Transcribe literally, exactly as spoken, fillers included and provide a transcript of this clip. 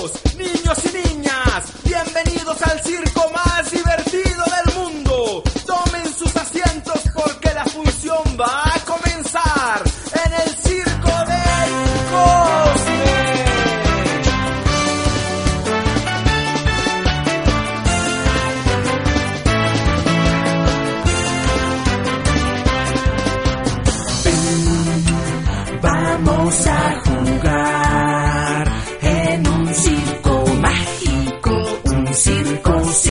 Caballeros, niños y niñas, bienvenidos al circo más divertido del mundo. Tomen sus asientos porque la función va a comenzar en el circo del Cosme. Vamos a jugar.